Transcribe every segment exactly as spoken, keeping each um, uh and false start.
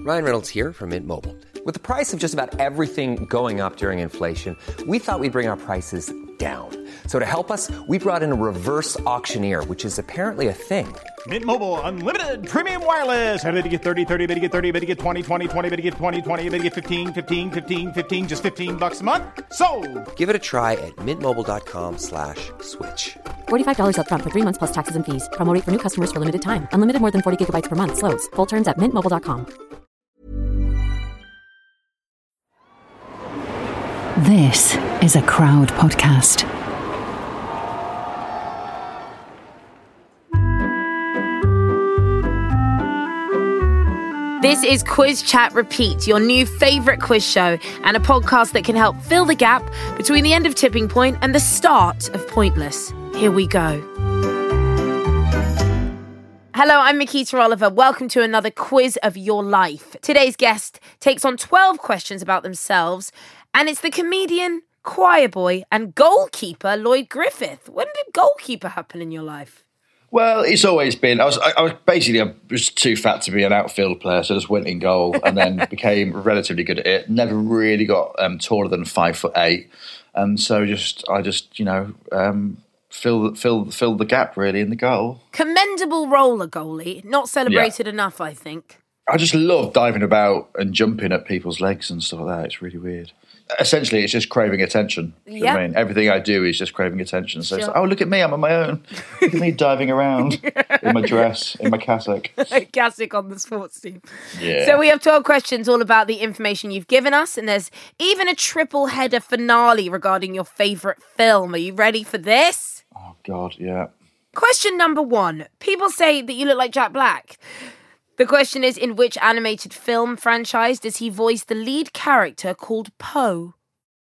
Ryan Reynolds here from Mint Mobile. With the price of just about everything going up during inflation, we thought we'd bring our prices down. So to help us, we brought in a reverse auctioneer, which is apparently a thing. Mint Mobile Unlimited Premium Wireless. How to get thirty, thirty, how to get thirty, how to get twenty, twenty, twenty, how to get twenty, twenty, how to get fifteen, fifteen, fifteen, fifteen, just fifteen bucks a month? Sold! Give it a try at mintmobile.com slash switch. forty-five dollars up front for three months plus taxes and fees. Promo rate for new customers for limited time. Unlimited more than forty gigabytes per month. Slows full terms at mint mobile dot com. This is a Crowd podcast. This is Quiz Chat Repeat, your new favourite quiz show and a podcast that can help fill the gap between the end of Tipping Point and the start of Pointless. Here we go. Hello, I'm Makita Oliver. Welcome to another quiz of your life. Today's guest takes on twelve questions about themselves, and it's the comedian, choir boy, and goalkeeper Lloyd Griffith. When did goalkeeper happen in your life? Well, it's always been. I was, I, I was basically I was too fat to be an outfield player, so I just went in goal and then became relatively good at it. Never really got um, taller than five foot eight, and so just I just you know um, fill fill fill the gap really in the goal. Commendable roller goalie, not celebrated yeah. enough, I think. I just love diving about and jumping at people's legs and stuff like that. It's really weird. Essentially, it's just craving attention. You know what I mean? Everything I do is just craving attention. So sure. It's like, oh, look at me, I'm on my own. Look at me diving around in my dress, in my cassock. Cassock on the sports team. Yeah. So we have twelve questions all about the information you've given us, and there's even a triple header finale regarding your favourite film. Are you ready for this? Oh, God, yeah. Question number one. People say that you look like Jack Black. The question is, in which animated film franchise does he voice the lead character called Po?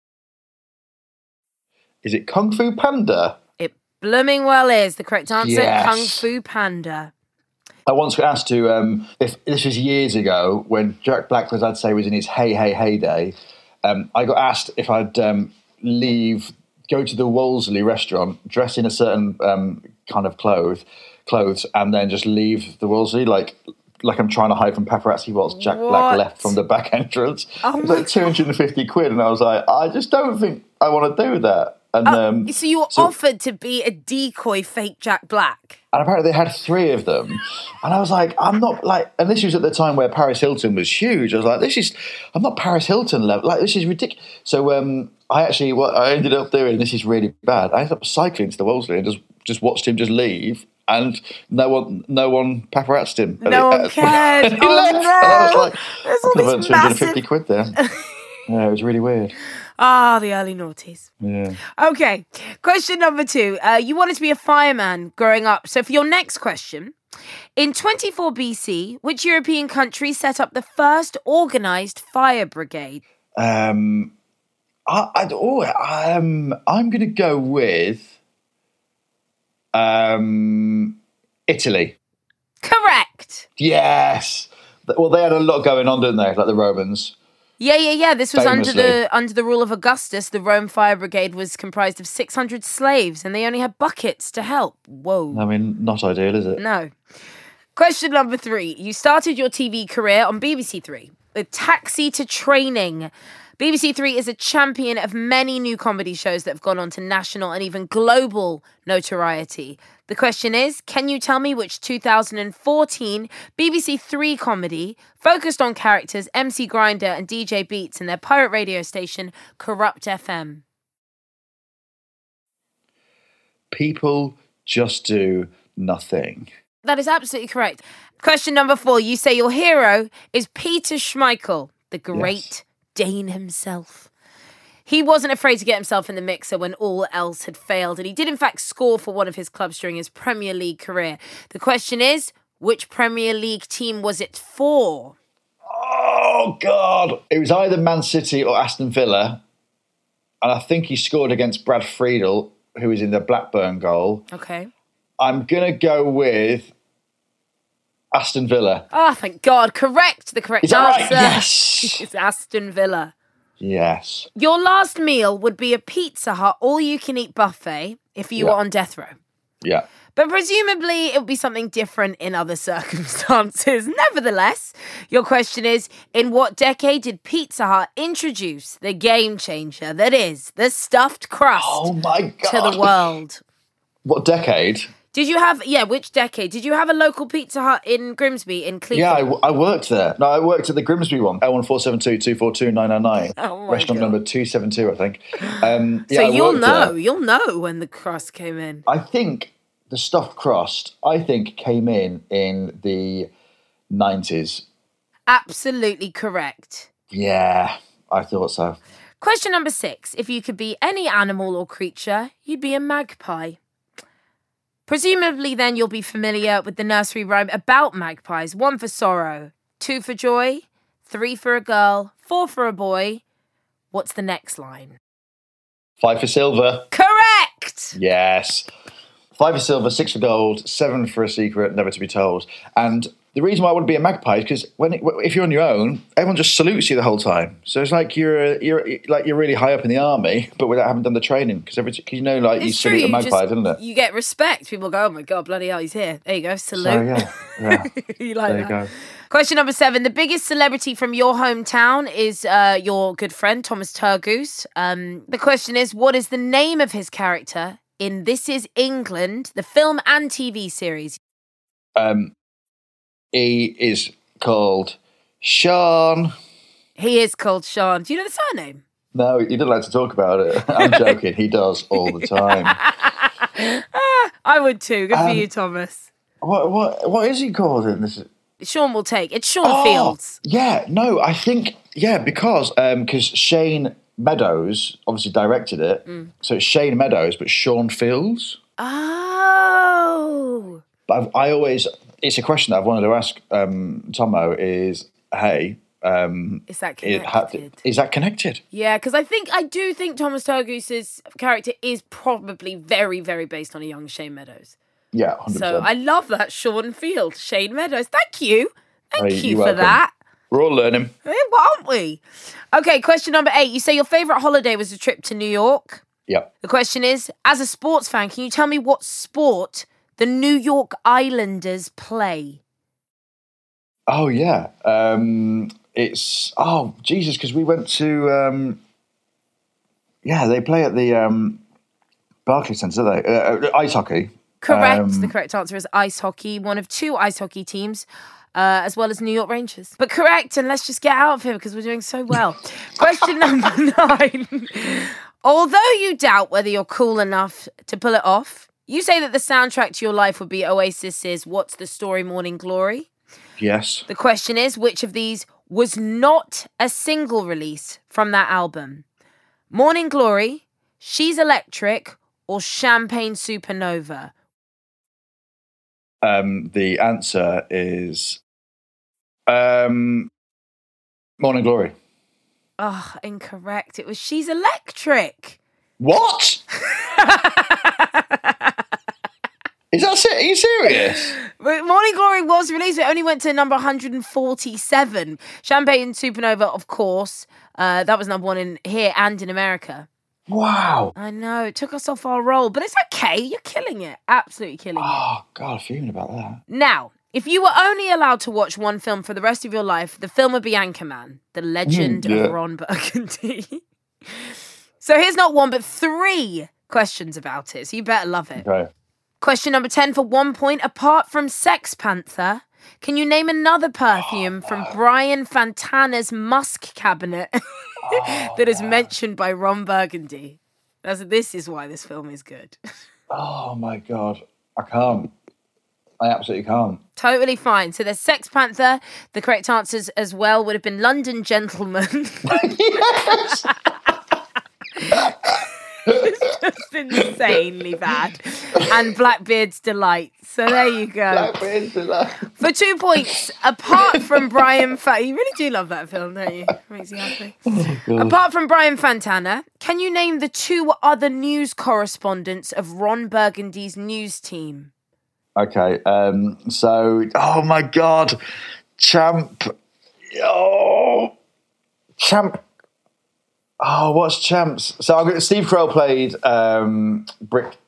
Is it Kung Fu Panda? It blooming well is. The correct answer, yes. Kung Fu Panda. I once got asked to, um, if this was years ago, when Jack Black, was, I'd say, was in his hey, hey, hey day, um, I got asked if I'd um, leave, go to the Wolseley restaurant, dress in a certain um, kind of clothes, clothes, and then just leave the Wolseley, like... like I'm trying to hide from paparazzi whilst Jack what? Black left from the back entrance. Oh it was like two hundred fifty quid, and I was like, I just don't think I want to do that. And oh, um, So you were so, offered to be a decoy fake Jack Black? And apparently they had three of them. And I was like, I'm not like, and this was at the time where Paris Hilton was huge. I was like, this is, I'm not Paris Hilton level. Like, this is ridiculous. So um, I actually, what I ended up doing, this is really bad, I ended up cycling to the Wolseley and just, just watched him just leave. And no one, no one paparazzed him. No one cared. He oh left. no! And I was like, There's all I these two hundred fifty massive... quid there. Yeah, it was really weird. Ah, the early noughties. Yeah. Okay, question number two. Uh, you wanted to be a fireman growing up. So for your next question, in twenty-four B C, which European country set up the first organised fire brigade? Um, I, I, oh, um, I'm going to go with... Um, Italy. Correct. Yes. Well, they had a lot going on, didn't they? Like the Romans. Yeah, yeah, yeah. This was Famously. under the under the rule of Augustus. The Rome Fire Brigade was comprised of six hundred slaves, and they only had buckets to help. Whoa. I mean, not ideal, is it? No. Question number three. You started your T V career on B B C Three with Taxi to Training. B B C Three is a champion of many new comedy shows that have gone on to national and even global notoriety. The question is, can you tell me which two thousand fourteen B B C Three comedy focused on characters M C Grinder and D J Beats and their pirate radio station, Corrupt F M? People just do nothing. That is absolutely correct. Question number four. You say your hero is Peter Schmeichel, the great... Yes. Dane himself. He wasn't afraid to get himself in the mixer when all else had failed, and he did in fact score for one of his clubs during his Premier League career. The question is, which Premier League team was it for? Oh, God. It was either Man City or Aston Villa, and I think he scored against Brad Friedel, who was in the Blackburn goal. Okay. I'm going to go with Aston Villa. Oh, thank God. Correct. The correct Is that answer. Right? Yes. It's Aston Villa. Yes. Your last meal would be a Pizza Hut all-you-can-eat buffet if you yeah. were on death row. Yeah. But presumably it would be something different in other circumstances. Nevertheless, your question is, in what decade did Pizza Hut introduce the game changer that is the stuffed crust Oh my God. to the world? What decade? Did you have, yeah, which decade? Did you have a local Pizza Hut in Grimsby, in Cleveland? Yeah, I, w- I worked there. No, I worked at the Grimsby one, L one four seven two, two four two, nine nine nine. Oh my Restaurant God. number two seven two, I think. Um, yeah, So I you'll worked know, there. you'll know when the crust came in. I think the stuffed crust, I think, came in in the nineties. Absolutely correct. Yeah, I thought so. Question number six. If you could be any animal or creature, you'd be a magpie. Presumably then you'll be familiar with the nursery rhyme about magpies. One for sorrow, two for joy, three for a girl, four for a boy. What's the next line? Five for silver. Correct! Yes. Five for silver, six for gold, seven for a secret, never to be told. And the reason why I want to be a magpie is because when it, if you're on your own, everyone just salutes you the whole time. So it's like you're you're like you're really high up in the army, but without having done the training. Because every cause you know, like you It's true, salute a you magpie, just- doesn't it? You get respect. People go, oh my God, bloody hell, he's here. There you go, salute. So yeah, yeah. You like There you that? go. Question number seven. The biggest celebrity from your hometown is uh, your good friend, Thomas Turgoose. Um, the question is, what is the name of his character in This Is England, the film and T V series? Um, he is called Sean. He is called Sean. Do you know the surname? No, he doesn't like to talk about it. I'm joking. He does all the time. I would too. Good for Um, you, Thomas. What what what is he called in this? Sean will take. It's Sean Oh, Fields. Yeah, no, I think yeah, because um, because Shane Meadows obviously directed it, Mm. so it's Shane Meadows, but Sean Fields. Oh. But I've, I always, it's a question that I've wanted to ask um, Tomo is, hey, um, Is that it ha- connected? is that connected? Yeah, because I think I do think Thomas Turgoose's character is probably very, very based on a young Shane Meadows. Yeah, one hundred So percent. I love that, Sean Field, Shane Meadows. Thank you, thank Hey, you you're for welcome. that. We're all learning. Eh, aren't we? Okay, question number eight. You say your favourite holiday was a trip to New York. Yeah. The question is, as a sports fan, can you tell me what sport the New York Islanders play? Oh yeah. Um, it's oh Jesus, because we went to um, yeah, they play at the um, Barclays Centre, don't they? Uh, uh, ice hockey. Correct. Um, the correct answer is ice hockey, one of two ice hockey teams, uh, as well as New York Rangers. But correct, and let's just get out of here because we're doing so well. Question number nine. Although you doubt whether you're cool enough to pull it off, you say that the soundtrack to your life would be Oasis's What's the Story, Morning Glory. Yes. The question is, which of these was not a single release from that album? Morning Glory, She's Electric, or Champagne Supernova? Um, the answer is um, Morning Glory. Oh, incorrect. It was She's Electric. What? Is that ser- Are you serious? But Morning Glory was released, but it only went to number one hundred forty-seven. Champagne Supernova, of course, uh, that was number one in here and in America. Wow. I know, it took us off our roll, but it's okay. You're killing it. Absolutely killing it. Oh God, fuming about that. Now, if you were only allowed to watch one film for the rest of your life, the film would be Anchorman, the legend Mm, yeah. of Ron Burgundy. So here's not one, but three questions about it. So you better love it. Okay. Question number ten for one point. Apart from Sex Panther, can you name another perfume from Brian Fantana's Musk Cabinet that is mentioned by Ron Burgundy? That's, this is why this film is good. Oh my God, I can't. I absolutely can't. Totally fine. So there's Sex Panther. The correct answers as well would have been London Gentleman. Yes. It's just insanely bad. And Blackbeard's Delight. So there you go. Blackbeard's Delight. For two points, apart from Brian Fa- you really do love that film, don't you? Makes you happy. Apart from Brian Fantana, can you name the two other news correspondents of Ron Burgundy's news team? Okay. Um, so, oh my God, Champ. Oh, Champ. Oh, what's Champs? So I've got Steve Carell played um, Brick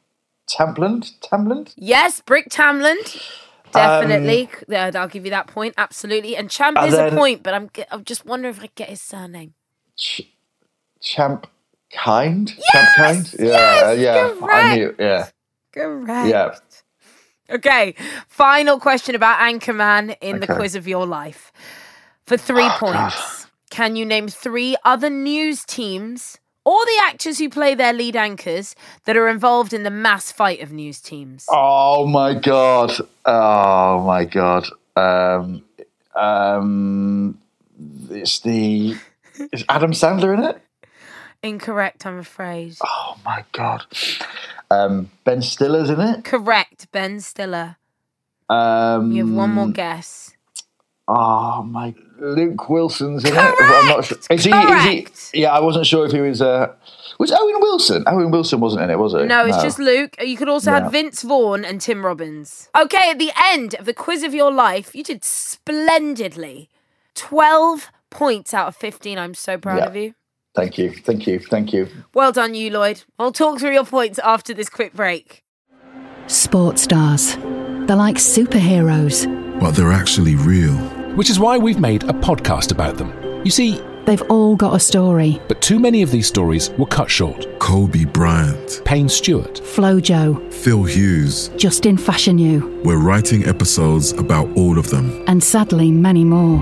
Tamland? Tamland? Yes, Brick Tamland. Definitely. Um, yeah, I'll give you that point. Absolutely. And Champ and is then, a point, but I'm I'm just wondering if I get his surname. Ch- Champ Kind? Yes! Champ Kind? Yeah, yes, yeah. Correct. I knew, yeah. Correct. Yeah. Okay. Final question about Anchorman in okay. the quiz of your life. For three oh, points. God. Can you name three other news teams or the actors who play their lead anchors that are involved in the mass fight of news teams? Oh, my God. Oh, my God. Um, um, it's the... Is Adam Sandler in it? Incorrect, I'm afraid. Oh, my God. Um, Ben Stiller's in it? Correct, Ben Stiller. Um, you have one more guess. Oh, my... Luke Wilson's in Correct! it. I'm not sure. Is he, Correct. Is he, yeah, I wasn't sure if he was... Uh, was Owen Wilson? Owen Wilson wasn't in it, was it? No, it's no. just Luke. You could also yeah. have Vince Vaughn and Tim Robbins. Okay, at the end of the quiz of your life, you did splendidly. twelve points out of fifteen. I'm so proud yeah. of you. Thank you. Thank you. Thank you. Well done, you, Lloyd. We'll talk through your points after this quick break. Sports stars. They're like superheroes. But they're actually real. Which is why we've made a podcast about them. You see, they've all got a story. But too many of these stories were cut short. Kobe Bryant. Payne Stewart. Flojo. Phil Hughes. Justin Fashanu. We're writing episodes about all of them. And sadly, many more.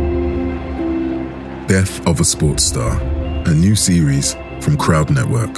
Death of a Sports Star. A new series from Crowd Network.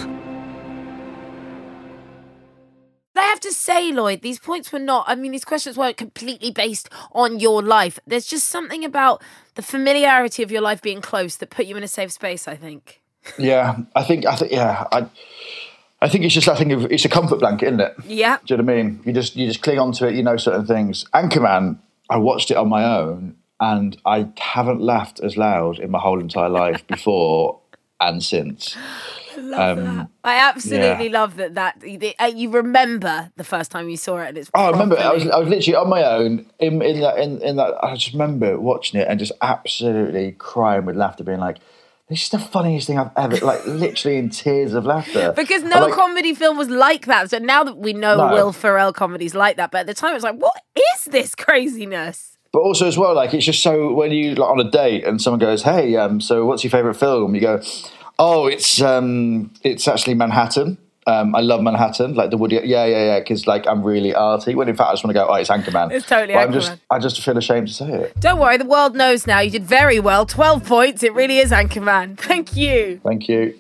I have to say, Lloyd, these points were not, I mean, these questions weren't completely based on your life. There's just something about the familiarity of your life being close that put you in a safe space, I think. Yeah, I think, I think, yeah, I I think it's just, I think it's a comfort blanket, isn't it? Yeah. Do you know what I mean? You just, you just cling on to it, you know certain things. Anchorman, I watched it on my own and I haven't laughed as loud in my whole entire life before and since. I love um, that. I absolutely yeah. love that. That you remember the first time you saw it, and it's. Oh, I remember. I was, I was literally on my own in in that in, in that. I just remember watching it and just absolutely crying with laughter, being like, "This is the funniest thing I've ever." Like literally in tears of laughter. Because no like, comedy film was like that. So now that we know no. Will Ferrell comedies like that, but at the time it was like, what is this craziness? But also as well, like it's just so when you like on a date and someone goes, "Hey, um, so what's your favourite film?" You go, "Oh, it's um, it's actually Manhattan. Um, I love Manhattan, like the Woody. Yeah, yeah, yeah. Because like I'm really arty. When in fact I just want to go, oh, it's Anchorman. It's totally but Anchorman. I'm just, I just feel ashamed to say it. Don't worry, the world knows now. You did very well. Twelve points. It really is Anchorman. Thank you. Thank you.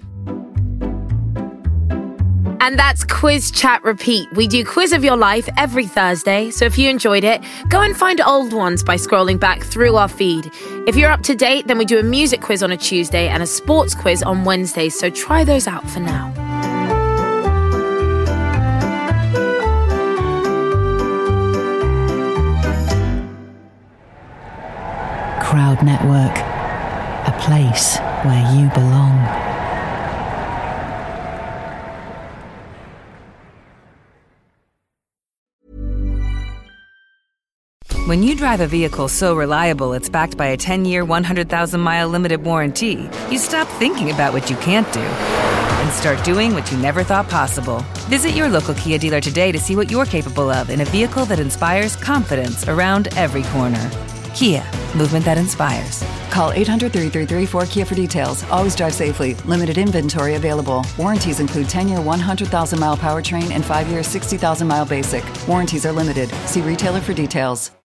And that's Quiz Chat Repeat. We do Quiz of Your Life every Thursday, so if you enjoyed it, go and find old ones by scrolling back through our feed. If you're up to date, then we do a music quiz on a Tuesday and a sports quiz on Wednesdays, so try those out for now. Crowd Network, a place where you belong. When you drive a vehicle so reliable it's backed by a ten-year, one hundred thousand mile limited warranty, you stop thinking about what you can't do and start doing what you never thought possible. Visit your local Kia dealer today to see what you're capable of in a vehicle that inspires confidence around every corner. Kia, movement that inspires. Call eight hundred, three three three, four K I A for details. Always drive safely. Limited inventory available. Warranties include ten-year, one hundred thousand mile powertrain and five-year, sixty thousand mile basic. Warranties are limited. See retailer for details.